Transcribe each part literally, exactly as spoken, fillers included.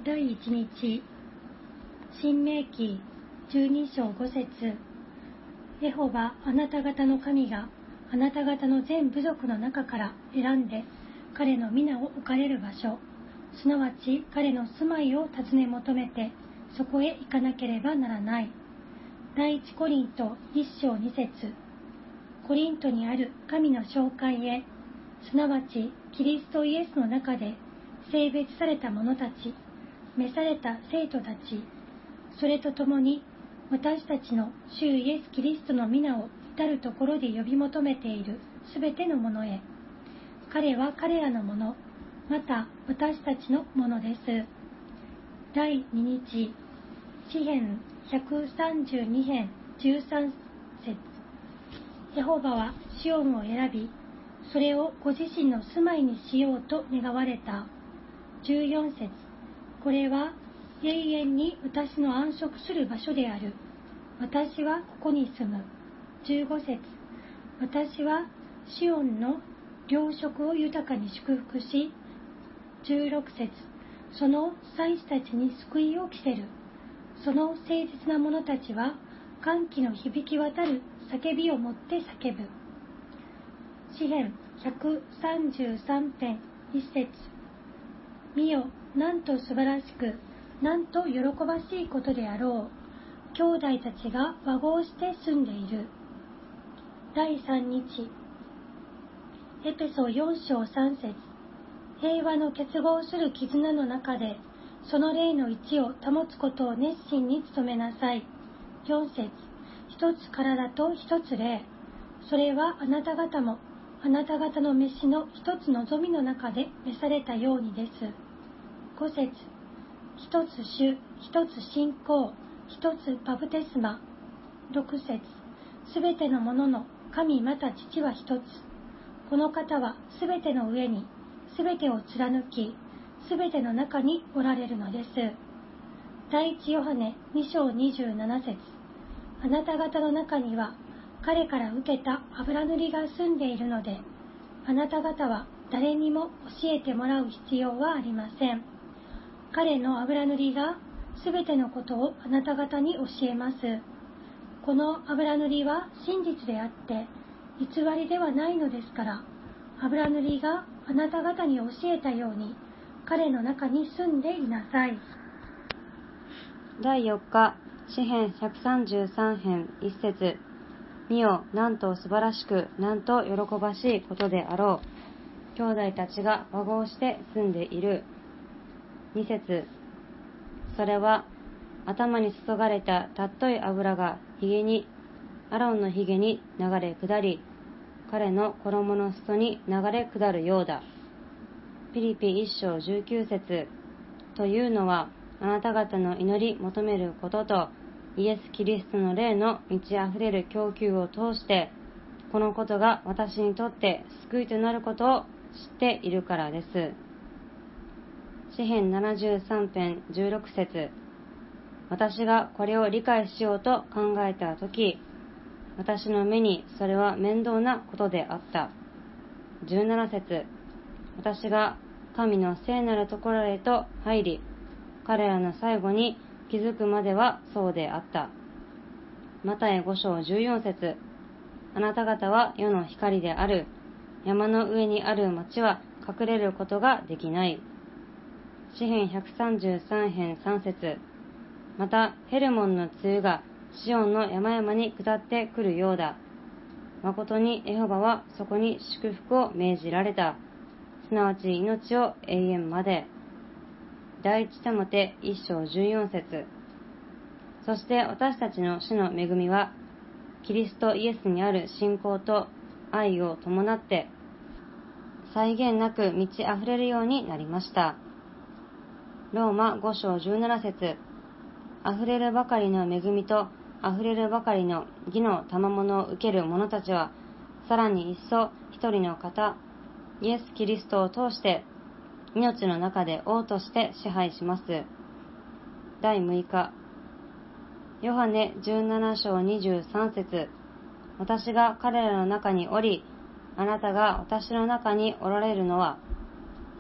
だいいち日、新明記じゅうに章ご節。エホバあなた方の神があなた方の全部族の中から選んで彼の皆を置かれる場所、すなわち彼の住まいを尋ね求めてそこへ行かなければならない。第一コリントいち章に節。コリントにある神の教会へ、すなわちキリストイエスの中で聖別された者たち、召された生徒たち、それとともに私たちの主イエス・キリストの皆を至るところで呼び求めているすべてのものへ。彼は彼らのもの、また私たちのものです。だいに日、詩編ひゃくさんじゅうに編じゅうさん節。エホバはシオンを選び、それをご自身の住まいにしようと願われた。じゅうよん節。これは永遠に私の安息する場所である。私はここに住む。じゅうご節。私はシオンの糧食を豊かに祝福し、じゅうろく節。その祭司たちに救いを着せる。その誠実な者たちは歓喜の響き渡る叫びをもって叫ぶ。詩編ひゃくさんじゅうさん編いち節。見よ、なんと素晴らしく、なんと喜ばしいことであろう。兄弟たちが和合して住んでいる。だいさん日、エペソよん章さん節。平和の結合する絆の中で、その霊の一致を保つことを熱心に努めなさい。よん節。一つ体と一つ霊。それはあなた方も、あなた方の召しの一つ望みの中で召されたようにです。ご節。一つ主、一つ信仰、一つバプテスマ。ろく節。すべてのものの神また父は一つ。この方はすべての上に、すべてを貫き、すべての中におられるのです。第一ヨハネに章にじゅうなな節。あなた方の中には彼から受けた油塗りが住んでいるので、あなた方は誰にも教えてもらう必要はありません。彼の油塗りがすべてのことをあなた方に教えます。この油塗りは真実であって偽りではないのですから、油塗りがあなた方に教えたように彼の中に住んでいなさい。 だいよっか、詩編ひゃくさんじゅうさん編いち節。見よ、なんと素晴らしく、なんと喜ばしいことであろう。兄弟たちが和合して住んでいる。に節。それは頭に注がれたたっとい油がひげに、アロンのひげに流れ下り、彼の衣の裾に流れ下るようだ。ピリピいち章じゅうきゅう節。というのは、あなた方の祈り求めることと、イエス・キリストの霊の満ち溢れる供給を通して、このことが私にとって救いとなることを知っているからです。詩編ななじゅうさん編じゅうろく節。私がこれを理解しようと考えたとき、私の目にそれは面倒なことであった。じゅうなな節。私が神の聖なるところへと入り、彼らの最後に気づくまではそうであった。マタイご章じゅうよん節。あなた方は世の光である。山の上にある町は隠れることができない。詩編ひゃくさんじゅうさん編さん節。またヘルモンの露がシオンの山々に下ってくるようだ。誠にエホバはそこに祝福を命じられた。すなわち命を永遠まで。第一テモテいち章じゅうよん節。そして私たちの主の恵みは、キリストイエスにある信仰と愛を伴って、際限なく満ち溢れるようになりました。ローマご章じゅうなな節。溢れるばかりの恵みと溢れるばかりの義の賜物を受ける者たちは、さらに一層一人の方、イエス・キリストを通して命の中で王として支配します。だいむいか、ヨハネじゅうなな章にじゅうさん節。私が彼らの中におり、あなたが私の中におられるのは、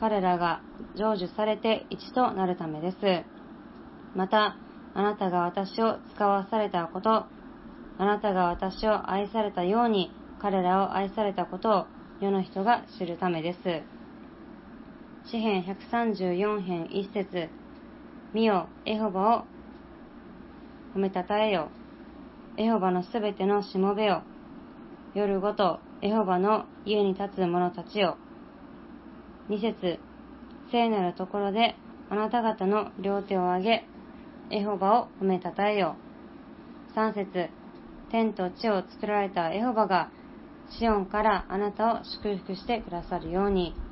彼らが成就されて一となるためです。また、あなたが私を使わされたこと、あなたが私を愛されたように彼らを愛されたことを世の人が知るためです。詩編ひゃくさんじゅうよん編一節、見よ、エホバを褒めたたえよ。エホバのすべてのしもべよ。夜ごとエホバの家に立つ者たちよ。二節、聖なるところであなた方の両手を上げ、エホバを褒めたたえよ。三節、天と地を作られたエホバがシオンからあなたを祝福してくださるように。